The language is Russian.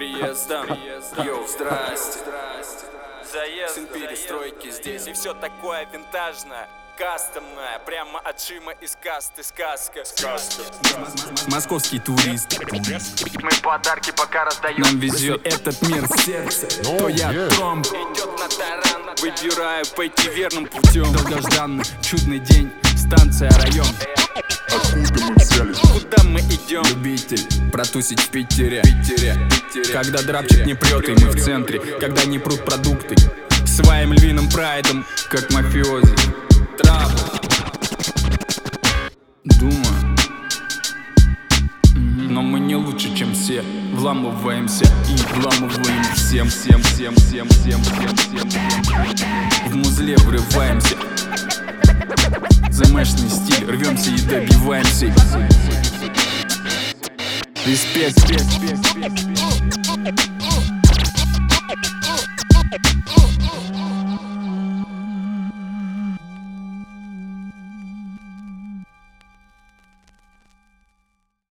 приездом. Йоу, здрасте. Сын перестройки здесь. И все такое винтажное, кастомное, прямо от Шима из касты. Сказка. Московский турист. Мы подарки пока раздаем. Нам везет этот мир в сердце. То я тромб. Идет на таран. Выбираю пойти верным путем. Долгожданный чудный день. Станция район. Откуда мы взялись? Куда мы идем? Любитель протусить в Питере. Когда драпчик не прет, и мы в центре. Когда не прут продукты своим львиным прайдом, как мафиози. Трабл. Думаю, но мы не лучше, чем все. Вламываемся и вламываем всем. В музле врываемся. ЗМшный стиль, рвемся и добиваемся. Респект.